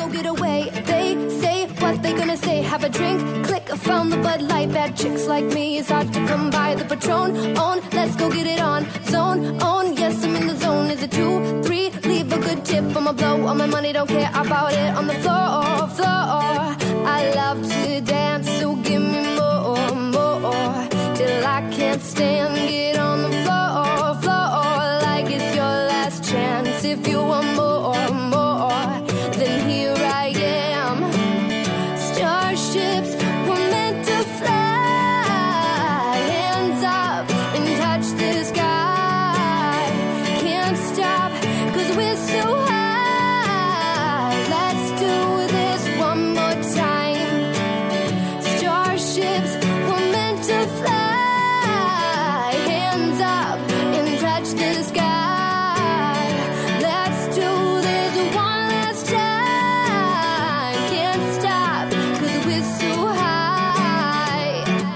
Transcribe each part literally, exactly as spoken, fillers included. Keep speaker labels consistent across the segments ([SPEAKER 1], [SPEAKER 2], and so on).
[SPEAKER 1] go get away. They say what they gonna say. Have a drink, click, I found the Bud Light. Bad chicks like me, it's hard to come by. The Patron, on, let's go get it on. Zone, on, yes, I'm in the zone. Is it two, three, leave a good tip. I'ma blow all my money, don't care about it. On the floor, floor, I love to dance, so give me more, more. Till I can't stand, get on the floor, floor. Like it's your last chance. If you want more, more, then here I am. Starships were meant to fly. Hands up and touch the sky. Can't stop, cause we're so high. Let's do this one more time. Starships were meant to fly. Hands up and touch the sky. Let's do this one last time. Can't stop, cause we're so high.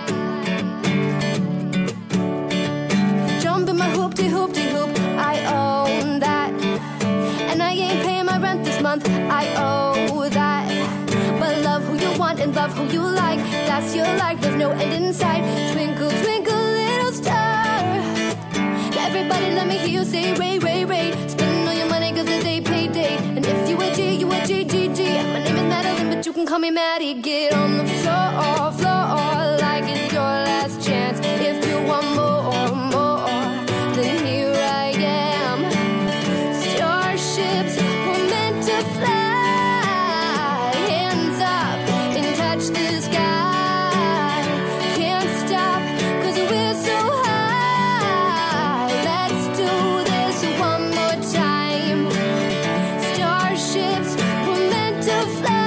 [SPEAKER 1] Jump in my hoopty hoopty hoop, I own that. And I ain't paying my rent this month, I owe that. But love who you want and love who you like. That's your life, there's no end in sight. Twinkle, twinkle, little star. Everybody let me hear you say Ray, Ray, Ray. Spending all your money cause the day pay day. And if you a G, you a G, G, G. My name is Madeline, but you can call me Maddie. Get on the floor, floor. Like it's your last chance. If you want more, more, then here I am. Starships were meant to fly. Hands up and touch the sky. Can't stop, cause we're so high. Let's do this one more time. Starships were meant to fly.